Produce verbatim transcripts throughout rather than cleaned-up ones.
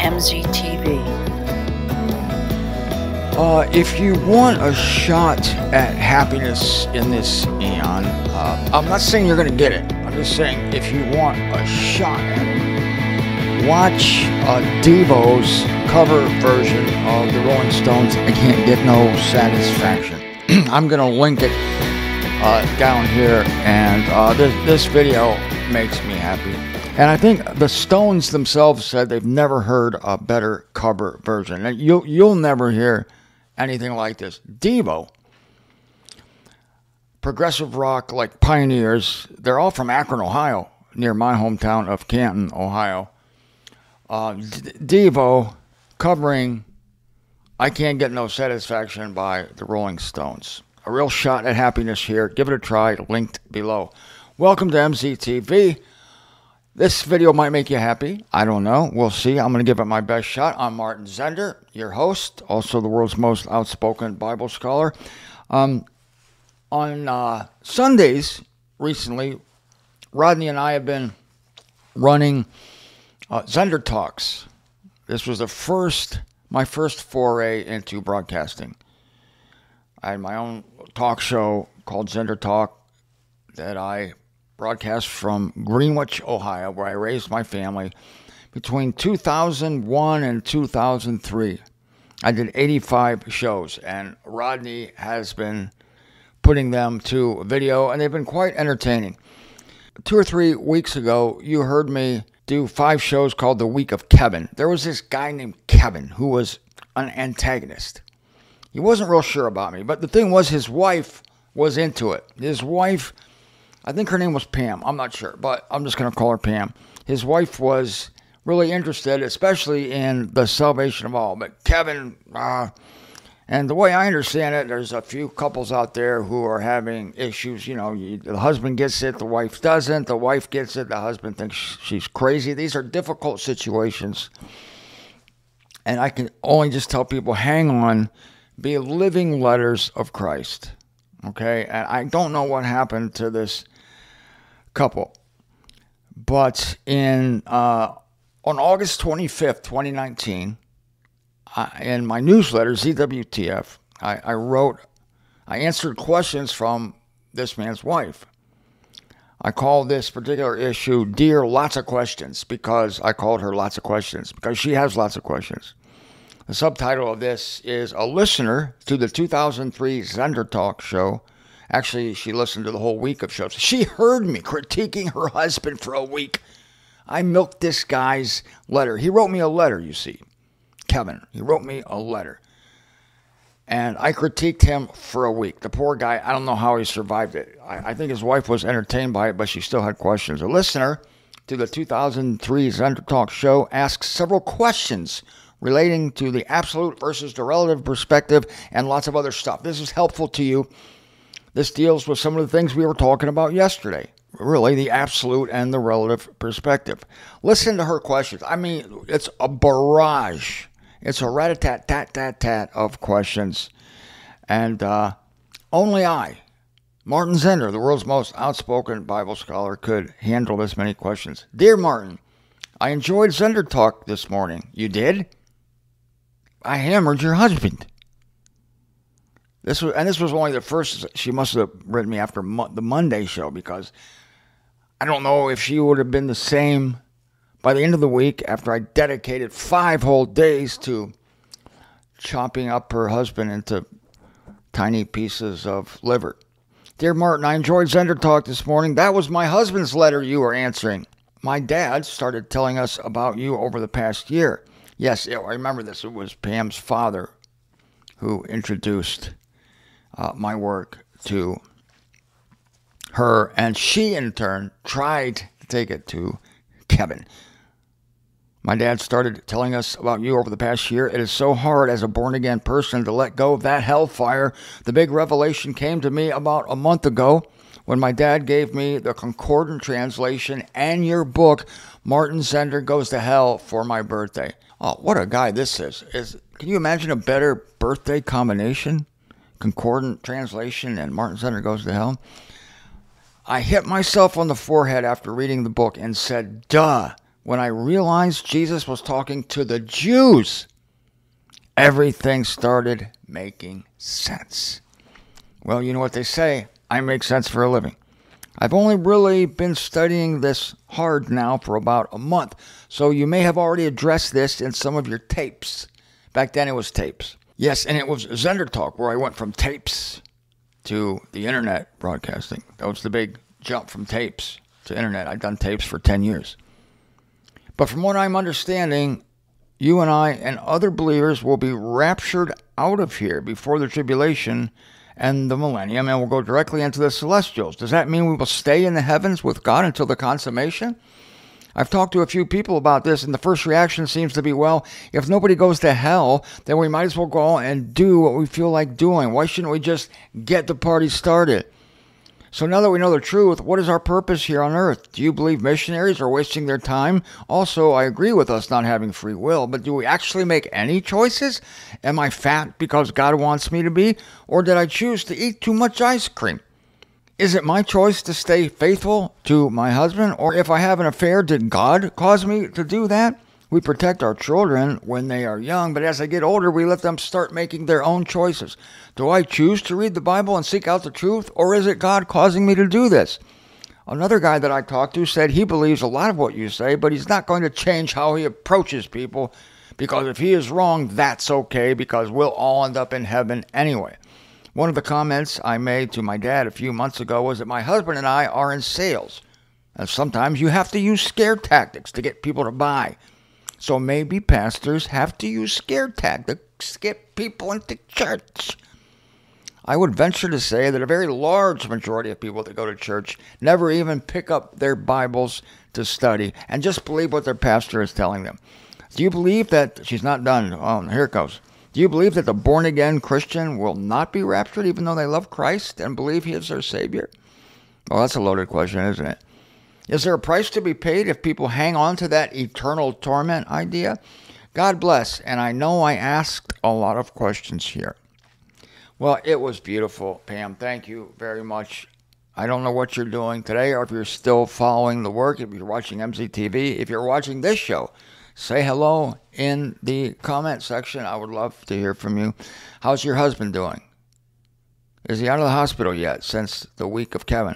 M Z T V. Uh, if you want a shot at happiness in this eon, uh, I'm not saying you're going to get it. I'm just saying if you want a shot at it, watch uh, Devo's cover version of the Rolling Stones' I Can't Get No Satisfaction. I'm going to link it uh, down here, and uh, this, this video makes me happy. And I think the Stones themselves said they've never heard a better cover version. And you'll, you'll never hear anything like this. Devo, progressive rock like pioneers. They're all from Akron, Ohio, near my hometown of Canton, Ohio. Uh, D- Devo covering I Can't Get No Satisfaction by the Rolling Stones. A real shot at happiness here. Give it a try. Linked below. Welcome to M Z T V. This video might make you happy. I don't know. We'll see. I'm going to give it my best shot. I'm Martin Zender, your host, also the world's most outspoken Bible scholar. Um, on uh, Sundays, recently, Rodney and I have been running uh, Zender Talks. This was the first, my first foray into broadcasting. I had my own talk show called Zender Talk that I broadcast from Greenwich, Ohio, where I raised my family between two thousand one and two thousand three. I did eighty-five shows, and Rodney has been putting them to video, and they've been quite entertaining. Two or three weeks ago, you heard me do five shows called The Week of Kevin. There was this guy named Kevin who was an antagonist. He wasn't real sure about me, but the thing was his wife was into it. His wife, I think her name was Pam. I'm not sure, but I'm just going to call her Pam. His wife was really interested, especially in the salvation of all. But Kevin, uh, and the way I understand it, there's a few couples out there who are having issues. You know, you, the husband gets it, the wife doesn't. The wife gets it, the husband thinks she's crazy. These are difficult situations. And I can only just tell people, hang on, be living letters of Christ. Okay? And I don't know what happened to this couple, but in uh, on August twenty-fifth, twenty nineteen, I, in my newsletter Z W T F, I, I wrote, I answered questions from this man's wife. I called this particular issue "Dear Lots of Questions" because I called her lots of questions because she has lots of questions. The subtitle of this is "A Listener to the two thousand three Zender Talk Show." Actually, she listened to the whole week of shows. She heard me critiquing her husband for a week. I milked this guy's letter. He wrote me a letter, you see. Kevin, he wrote me a letter. And I critiqued him for a week. The poor guy, I don't know how he survived it. I, I think his wife was entertained by it, but she still had questions. A listener to the two thousand three Zender Talk Show asks several questions relating to the absolute versus the relative perspective and lots of other stuff. This is helpful to you. This deals with some of the things we were talking about yesterday. Really, the absolute and the relative perspective. Listen to her questions. I mean, it's a barrage. It's a rat-a-tat-tat-tat-tat of questions. And uh, only I, Martin Zender, the world's most outspoken Bible scholar, could handle this many questions. Dear Martin, I enjoyed Zender Talk this morning. You did? I hammered your husband. This was, and this was only the first. She must have written me after mo- the Monday show because I don't know if she would have been the same by the end of the week after I dedicated five whole days to chopping up her husband into tiny pieces of liver. Dear Martin, I enjoyed Zender Talk this morning. That was my husband's letter you were answering. My dad started telling us about you over the past year. Yes, I remember this. It was Pam's father who introduced Uh, my work to her, and she in turn tried to take it to Kevin. My dad started telling us about you over the past year. It is so hard as a born-again person to let go of that hellfire. The big revelation came to me about a month ago when my dad gave me the concordant translation and your book, Martin Zender Goes to Hell, for my birthday. Oh, what a guy this is. Is can you imagine a better birthday combination? Concordant translation and Martin Zender Goes to Hell. I hit myself on the forehead after reading the book and said, duh, when I realized Jesus was talking to the Jews, everything started making sense. Well, you know what they say, I make sense for a living. I've only really been studying this hard now for about a month, so you may have already addressed this in some of your tapes. Back then it was tapes. Yes, and it was Zender Talk, where I went from tapes to the internet broadcasting. That was the big jump from tapes to internet. I've done tapes for ten years. But from what I'm understanding, you and I and other believers will be raptured out of here before the tribulation and the millennium, and we'll go directly into the celestials. Does that mean we will stay in the heavens with God until the consummation? I've talked to a few people about this, and the first reaction seems to be, well, if nobody goes to hell, then we might as well go and do what we feel like doing. Why shouldn't we just get the party started? So now that we know the truth, what is our purpose here on earth? Do you believe missionaries are wasting their time? Also, I agree with us not having free will, but do we actually make any choices? Am I fat because God wants me to be? Or did I choose to eat too much ice cream? Is it my choice to stay faithful to my husband? Or if I have an affair, did God cause me to do that? We protect our children when they are young, but as they get older, we let them start making their own choices. Do I choose to read the Bible and seek out the truth, or is it God causing me to do this? Another guy that I talked to said he believes a lot of what you say, but he's not going to change how he approaches people, because if he is wrong, that's okay, because we'll all end up in heaven anyway. One of the comments I made to my dad a few months ago was that my husband and I are in sales, and sometimes you have to use scare tactics to get people to buy. So maybe pastors have to use scare tactics to get people into church. I would venture to say that a very large majority of people that go to church never even pick up their Bibles to study and just believe what their pastor is telling them. Do you believe that, she's not done, oh, here it goes. Do you believe that the born-again Christian will not be raptured even though they love Christ and believe he is their Savior? Well, that's a loaded question, isn't it? Is there a price to be paid if people hang on to that eternal torment idea? God bless, and I know I asked a lot of questions here. Well, it was beautiful, Pam. Thank you very much. I don't know what you're doing today, or if you're still following the work, if you're watching M Z T V, if you're watching this show, say hello in the comment section. I would love to hear from you. How's your husband doing? Is he out of the hospital yet since the week of Kevin?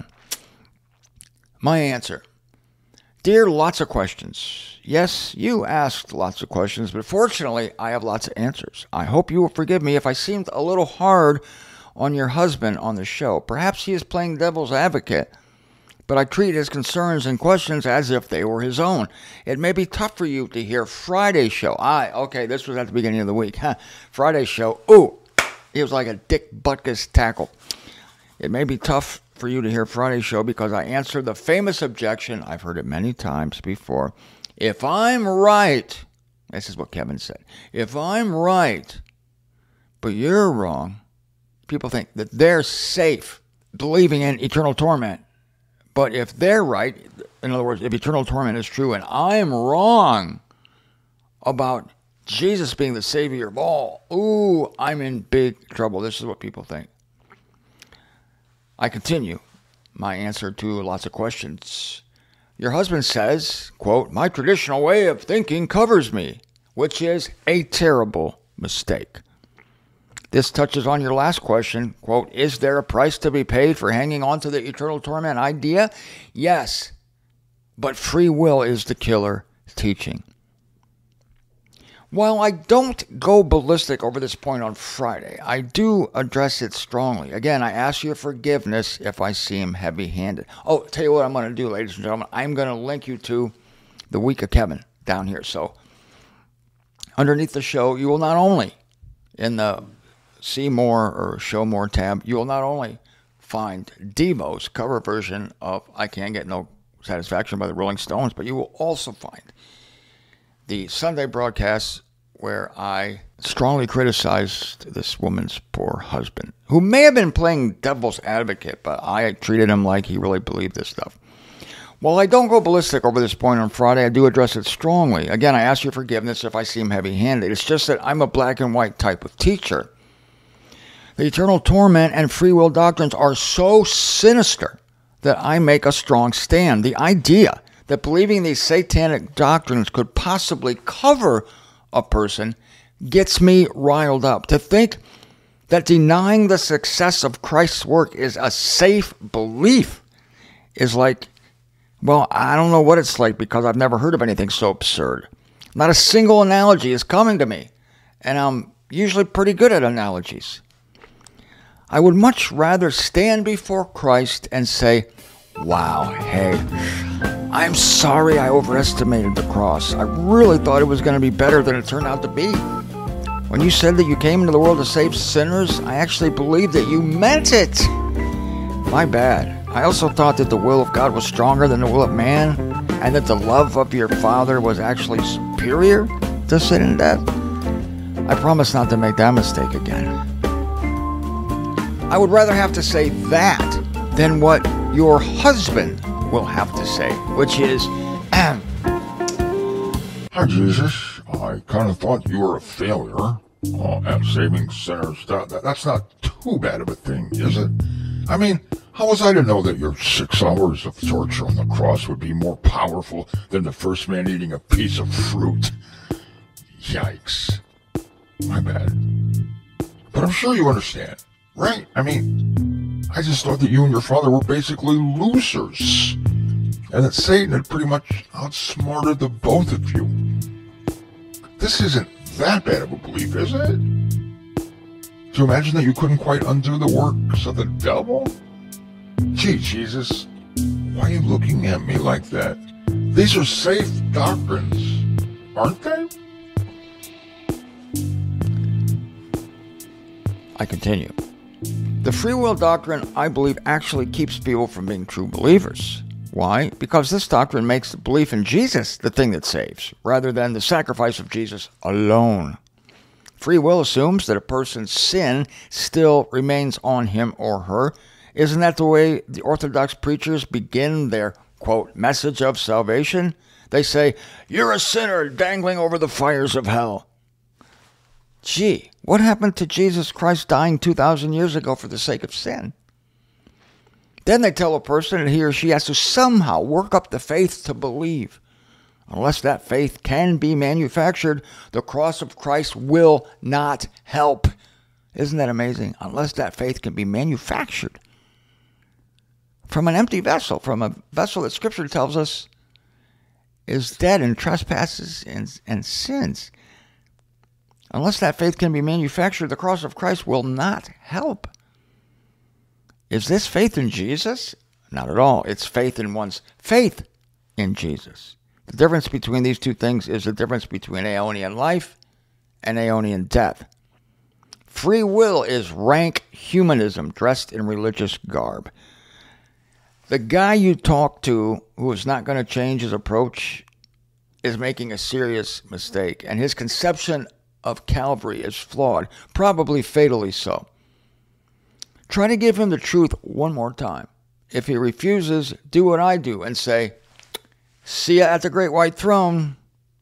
My answer. Dear lots of questions. Yes, you asked lots of questions, but fortunately, I have lots of answers. I hope you will forgive me if I seemed a little hard on your husband on the show. Perhaps he is playing devil's advocate, but I treat his concerns and questions as if they were his own. It may be tough for you to hear Friday's show. I, okay, this was at the beginning of the week. Huh. Friday's show, ooh, it was like a Dick Butkus tackle. It may be tough for you to hear Friday's show because I answered the famous objection, I've heard it many times before. If I'm right, this is what Kevin said, if I'm right, but you're wrong, people think that they're safe believing in eternal torment. But if they're right, in other words, if eternal torment is true and I'm wrong about Jesus being the Savior of all, ooh, I'm in big trouble. This is what people think. I continue my answer to lots of questions. Your husband says, quote, my traditional way of thinking covers me, which is a terrible mistake. This touches on your last question, quote, is there a price to be paid for hanging on to the eternal torment idea? Yes, but free will is the killer teaching. While I don't go ballistic over this point on Friday, I do address it strongly. Again, I ask your forgiveness if I seem heavy-handed. Oh, tell you what I'm going to do, ladies and gentlemen. I'm going to link you to the Week of Kevin down here. So underneath the show, you will not only, in the See More or Show More tab, you will not only find Devo's cover version of I Can't Get No Satisfaction by the Rolling Stones, but you will also find the Sunday broadcast where I strongly criticized this woman's poor husband, who may have been playing devil's advocate, but I treated him like he really believed this stuff. While I don't go ballistic over this point on Friday, I do address it strongly. Again, I ask your forgiveness if I seem heavy-handed. It's just that I'm a black and white type of teacher. The eternal torment and free will doctrines are so sinister that I make a strong stand. The idea that believing these satanic doctrines could possibly cover a person gets me riled up. To think that denying the success of Christ's work is a safe belief is like, well, I don't know what it's like because I've never heard of anything so absurd. Not a single analogy is coming to me, and I'm usually pretty good at analogies. I would much rather stand before Christ and say, wow, hey, I'm sorry I overestimated the cross. I really thought it was going to be better than it turned out to be. When you said that you came into the world to save sinners, I actually believed that you meant it. My bad. I also thought that the will of God was stronger than the will of man, and that the love of your Father was actually superior to sin and death. I promise not to make that mistake again. I would rather have to say that than what your husband will have to say, which is, Hi, Jesus. I kind of thought you were a failure uh, at saving sinners. That, that, that's not too bad of a thing, is it? I mean, how was I to know that your six hours of torture on the cross would be more powerful than the first man eating a piece of fruit? Yikes. My bad. But I'm sure you understand, right? I mean, I just thought that you and your father were basically losers, and that Satan had pretty much outsmarted the both of you. This isn't that bad of a belief, is it? Do you imagine that you couldn't quite undo the works of the devil? Gee, Jesus, why are you looking at me like that? These are safe doctrines, aren't they? I continue. The free will doctrine, I believe, actually keeps people from being true believers. Why? Because this doctrine makes the belief in Jesus the thing that saves, rather than the sacrifice of Jesus alone. Free will assumes that a person's sin still remains on him or her. Isn't that the way the Orthodox preachers begin their, quote, message of salvation? They say, you're a sinner dangling over the fires of hell. Gee, what happened to Jesus Christ dying two thousand years ago for the sake of sin? Then they tell a person that he or she has to somehow work up the faith to believe. Unless that faith can be manufactured, the cross of Christ will not help. Isn't that amazing? Unless that faith can be manufactured from an empty vessel, from a vessel that Scripture tells us is dead in trespasses and, and sins. Unless that faith can be manufactured, the cross of Christ will not help. Is this faith in Jesus? Not at all. It's faith in one's faith in Jesus. The difference between these two things is the difference between Aeonian life and Aeonian death. Free will is rank humanism dressed in religious garb. The guy you talk to who is not going to change his approach is making a serious mistake, and his conception of Calvary is flawed, probably fatally so. Try to give him the truth one more time. If he refuses, do what I do and say, see ya at the great white throne.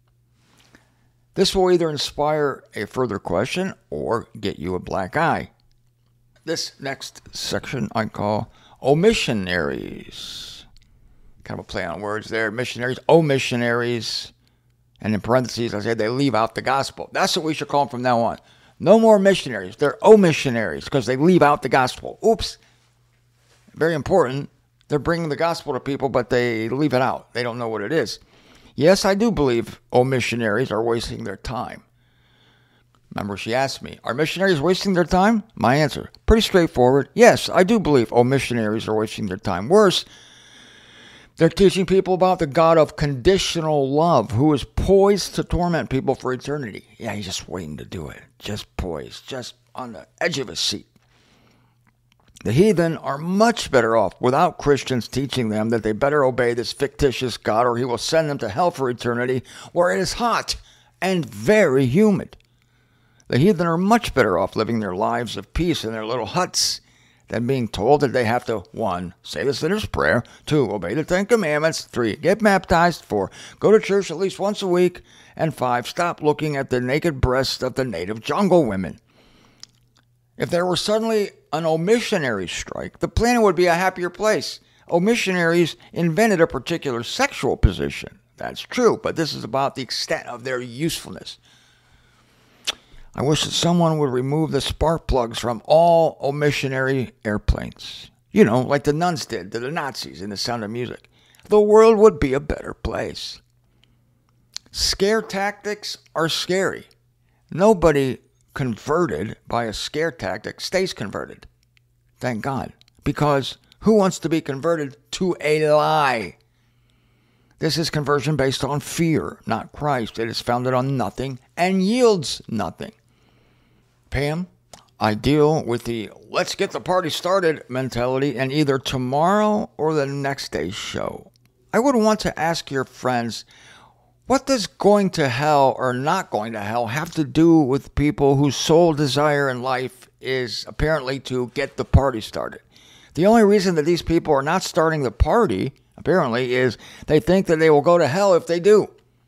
This will either inspire a further question or get you a black eye. This next section I call omissionaries. Kind of a play on words there. Missionaries, omissionaries. And in parentheses, I say they leave out the gospel. That's what we should call them from now on. No more missionaries. They're omissionaries because they leave out the gospel. Oops. Very important. They're bringing the gospel to people, but they leave it out. They don't know what it is. Yes, I do believe omissionaries are wasting their time. Remember, she asked me, are missionaries wasting their time? My answer, pretty straightforward. Yes, I do believe omissionaries are wasting their time. Worse, they're teaching people about the God of conditional love who is poised to torment people for eternity. Yeah, he's just waiting to do it. Just poised, just on the edge of his seat. The heathen are much better off without Christians teaching them that they better obey this fictitious God or he will send them to hell for eternity where it is hot and very humid. The heathen are much better off living their lives of peace in their little huts than being told that they have to, one, say the sinner's prayer, two, obey the Ten Commandments, three, get baptized, four, go to church at least once a week, and five, stop looking at the naked breasts of the native jungle women. If there were suddenly an omissionary strike, the planet would be a happier place. Oh, missionaries invented a particular sexual position. That's true, but this is about the extent of their usefulness. I wish that someone would remove the spark plugs from all oh, missionary airplanes. You know, like the nuns did to the Nazis in The Sound of Music. The world would be a better place. Scare tactics are scary. Nobody converted by a scare tactic stays converted. Thank God. Because who wants to be converted to a lie? This is conversion based on fear, not Christ. It is founded on nothing and yields nothing. Pam, I deal with the let's get the party started mentality in either tomorrow or the next day's show. I would want to ask your friends, what does going to hell or not going to hell have to do with people whose sole desire in life is apparently to get the party started? The only reason that these people are not starting the party, apparently, is they think that they will go to hell if they do.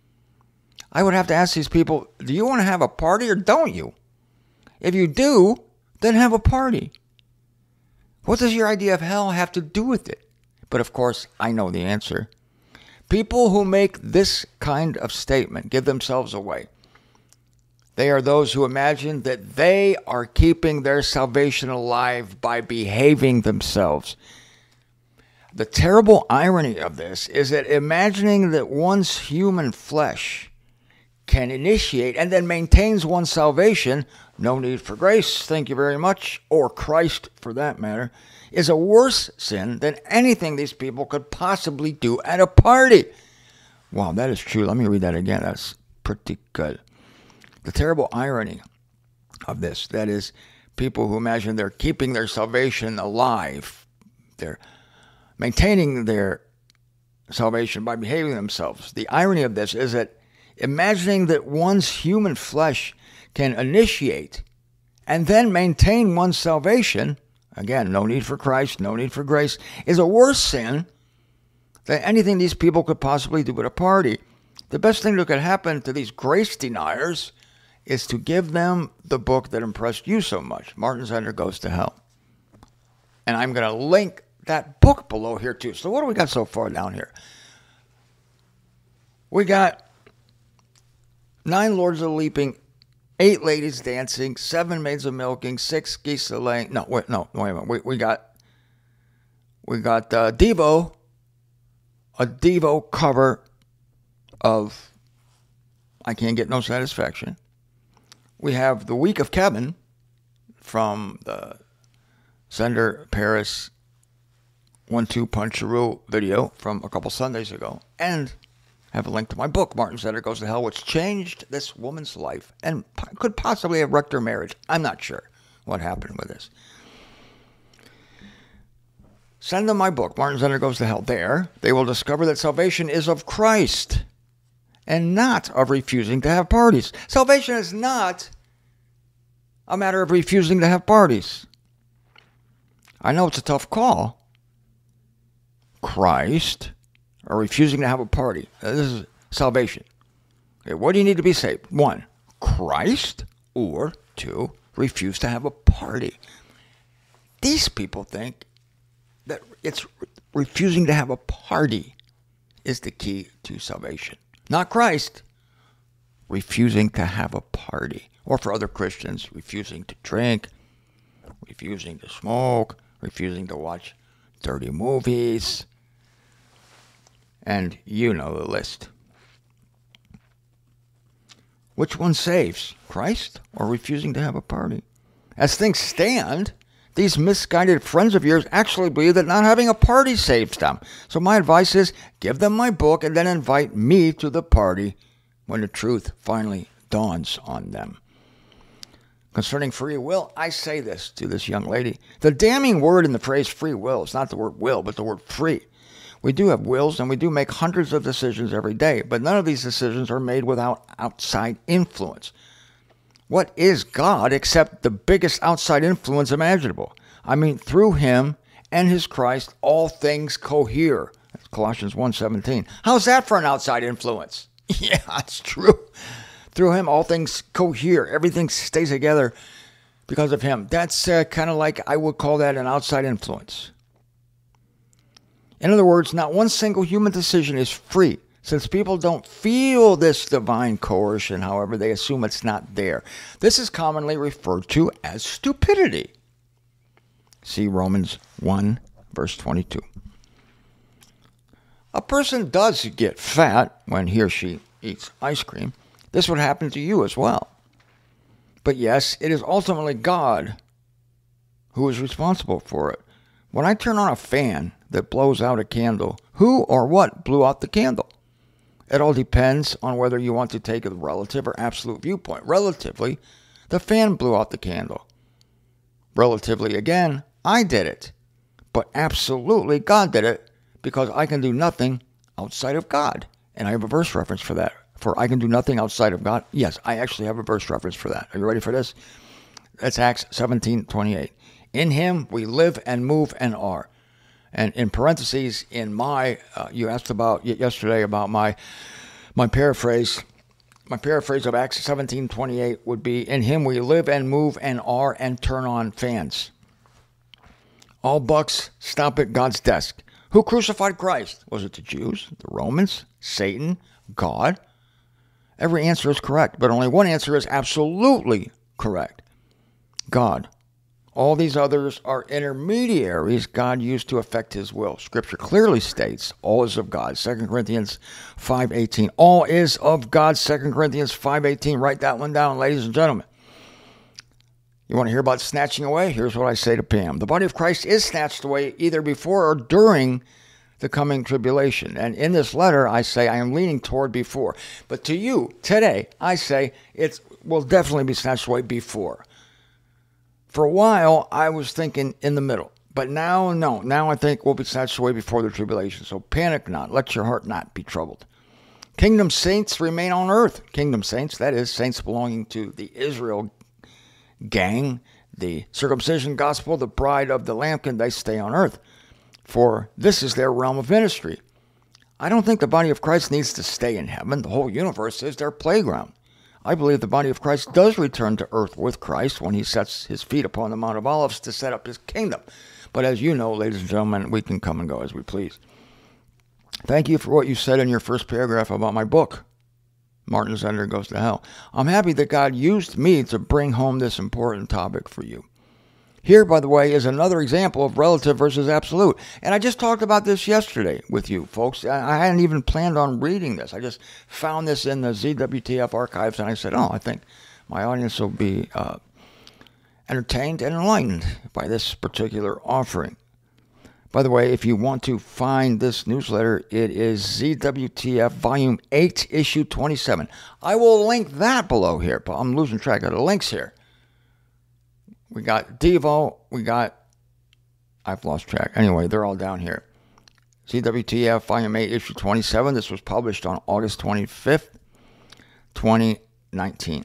I would have to ask these people, do you want to have a party or don't you? If you do, then have a party. What does your idea of hell have to do with it? But of course, I know the answer. People who make this kind of statement give themselves away. They are those who imagine that they are keeping their salvation alive by behaving themselves. The terrible irony of this is that imagining that one's human flesh can initiate and then maintains one's salvation, no need for grace, thank you very much, or Christ for that matter, is a worse sin than anything these people could possibly do at a party. Wow, that is true. Let me read that again. That's pretty good. The terrible irony of this, that is, people who imagine they're keeping their salvation alive, they're maintaining their salvation by behaving themselves. The irony of this is that imagining that one's human flesh can initiate and then maintain one's salvation, again, no need for Christ, no need for grace, is a worse sin than anything these people could possibly do at a party. The best thing that could happen to these grace deniers is to give them the book that impressed you so much, Martin Zender Goes to Hell. And I'm going to link that book below here too. So what do we got so far down here? We got nine lords of leaping, eight ladies dancing, seven maids of milking, six geese a laying. No, wait, no, wait a minute. We, we got, we got uh, Devo, a Devo cover of I Can't Get No Satisfaction. We have The Week of Kevin from the Zender Paris one two Puncharoo video from a couple Sundays ago. And I have a link to my book, Martin Zender Goes to Hell, which changed this woman's life and could possibly have wrecked her marriage. I'm not sure what happened with this. Send them my book, Martin Zender Goes to Hell. There, they will discover that salvation is of Christ and not of refusing to have parties. Salvation is not a matter of refusing to have parties. I know it's a tough call. Christ or refusing to have a party. This is salvation. Okay, what do you need to be saved? One, Christ, or two, refuse to have a party. These people think that it's refusing to have a party is the key to salvation. Not Christ, refusing to have a party. Or for other Christians, refusing to drink, refusing to smoke, refusing to watch dirty movies. And you know the list. Which one saves? Christ or refusing to have a party? As things stand, these misguided friends of yours actually believe that not having a party saves them. So my advice is, give them my book and then invite me to the party when the truth finally dawns on them. Concerning free will, I say this to this young lady. The damning word in the phrase free will is not the word will, but the word free. We do have wills and we do make hundreds of decisions every day, but none of these decisions are made without outside influence. What is God except the biggest outside influence imaginable? I mean, through him and his Christ, all things cohere. That's Colossians one seventeen. How's that for an outside influence? Yeah, it's true. Through him, all things cohere. Everything stays together because of him. That's uh, kind of like, I would call that an outside influence. In other words, not one single human decision is free. Since people don't feel this divine coercion, however, they assume it's not there. This is commonly referred to as stupidity. See Romans one, verse twenty-two. A person does get fat when he or she eats ice cream. This would happen to you as well. But yes, it is ultimately God who is responsible for it. When I turn on a fan that blows out a candle, who or what blew out the candle? It all depends on whether you want to take a relative or absolute viewpoint. Relatively, the fan blew out the candle. Relatively, again, I did it. But absolutely, God did it, because I can do nothing outside of God. And I have a verse reference for that. For I can do nothing outside of God. Yes, I actually have a verse reference for that. Are you ready for this? That's Acts seventeen twenty-eight. In him we live and move and are. And in parentheses, in my, uh, you asked about yesterday about my my paraphrase. My paraphrase of Acts seventeen twenty-eight would be, in him we live and move and are and turn on fans. All bucks stop at God's desk. Who crucified Christ? Was it the Jews, the Romans, Satan, God? Every answer is correct, but only one answer is absolutely correct. God. All these others are intermediaries God used to effect his will. Scripture clearly states all is of God. Second Corinthians five eighteen. All is of God. Second Corinthians five eighteen. Write that one down, ladies and gentlemen. You want to hear about snatching away? Here's what I say to Pam. The body of Christ is snatched away either before or during the coming tribulation. And in this letter, I say I am leaning toward before. But to you, today, I say it will definitely be snatched away before. For a while, I was thinking in the middle. But now, no. Now I think we'll be snatched away before the tribulation. So panic not. Let your heart not be troubled. Kingdom saints remain on earth. Kingdom saints, that is, saints belonging to the Israel gang, the circumcision gospel, the bride of the Lamb, they stay on earth. For this is their realm of ministry. I don't think the body of Christ needs to stay in heaven. The whole universe is their playground. I believe the body of Christ does return to earth with Christ when he sets his feet upon the Mount of Olives to set up his kingdom. But as you know, ladies and gentlemen, we can come and go as we please. Thank you for what you said in your first paragraph about my book, Martin Zender Goes to Hell. I'm happy that God used me to bring home this important topic for you. Here, by the way, is another example of relative versus absolute. And I just talked about this yesterday with you, folks. I hadn't even planned on reading this. I just found this in the Z W T F archives, and I said, oh, I think my audience will be uh, entertained and enlightened by this particular offering. By the way, if you want to find this newsletter, it is Z W T F Volume eight, Issue twenty-seven. I will link that below here, but I'm losing track of the links here. We got Devo, we got, I've lost track. Anyway, they're all down here. Z W T F Volume eight, Issue twenty-seven. This was published on August twenty-fifth, twenty nineteen.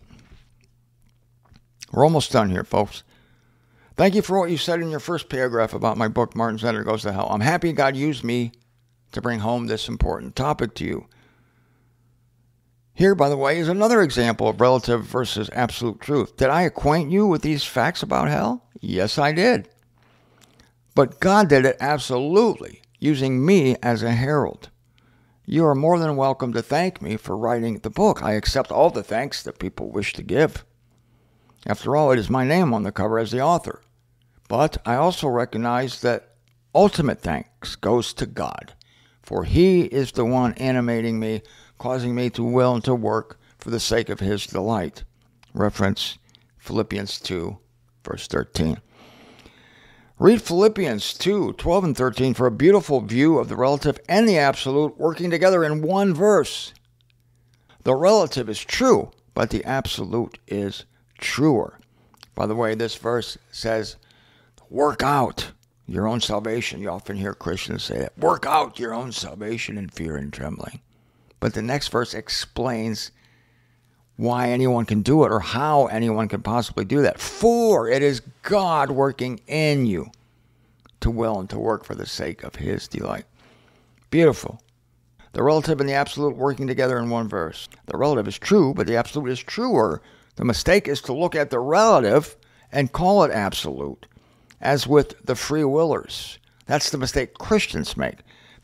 We're almost done here, folks. Thank you for what you said in your first paragraph about my book, Martin Zender Goes to Hell. I'm happy God used me to bring home this important topic to you. Here, by the way, is another example of relative versus absolute truth. Did I acquaint you with these facts about hell? Yes, I did. But God did it absolutely, using me as a herald. You are more than welcome to thank me for writing the book. I accept all the thanks that people wish to give. After all, it is my name on the cover as the author. But I also recognize that ultimate thanks goes to God, for he is the one animating me, causing me to will and to work for the sake of his delight. Reference Philippians two, verse thirteen. Read Philippians two, twelve and thirteen for a beautiful view of the relative and the absolute working together in one verse. The relative is true, but the absolute is truer. By the way, this verse says, work out your own salvation. You often hear Christians say that. Work out your own salvation in fear and trembling. But the next verse explains why anyone can do it or how anyone can possibly do that. For it is God working in you to will and to work for the sake of his delight. Beautiful. The relative and the absolute working together in one verse. The relative is true, but the absolute is truer. The mistake is to look at the relative and call it absolute, as with the free willers. That's the mistake Christians make.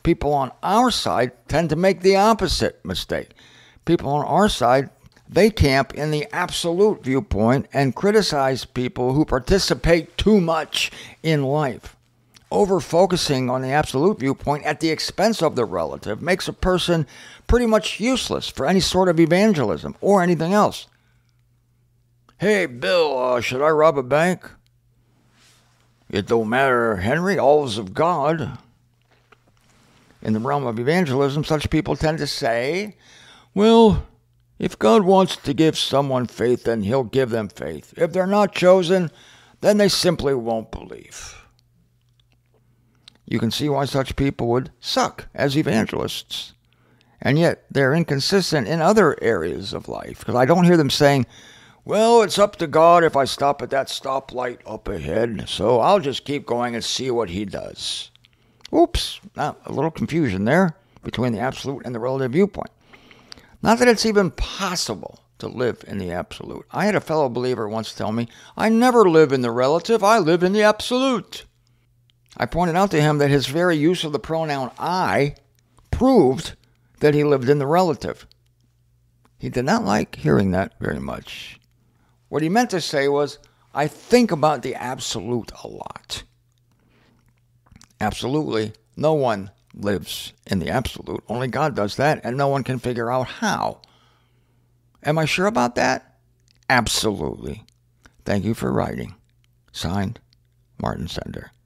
People on our side tend to make the opposite mistake. People on our side, they camp in the absolute viewpoint and criticize people who participate too much in life. Over-focusing on the absolute viewpoint at the expense of the relative makes a person pretty much useless for any sort of evangelism or anything else. Hey, Bill, uh, should I rob a bank? It don't matter, Henry, all's of God. In the realm of evangelism, such people tend to say, well, if God wants to give someone faith, then he'll give them faith. If they're not chosen, then they simply won't believe. You can see why such people would suck as evangelists. And yet they're inconsistent in other areas of life. Because I don't hear them saying, well, it's up to God if I stop at that stoplight up ahead, so I'll just keep going and see what he does. Oops, now a little confusion there between the absolute and the relative viewpoint. Not that it's even possible to live in the absolute. I had a fellow believer once tell me, I never live in the relative, I live in the absolute. I pointed out to him that his very use of the pronoun I proved that he lived in the relative. He did not like hearing that very much. What he meant to say was, I think about the absolute a lot. Absolutely, no one lives in the absolute. Only God does that, and no one can figure out how. Am I sure about that? Absolutely. Thank you for writing. Signed, Martin Sender.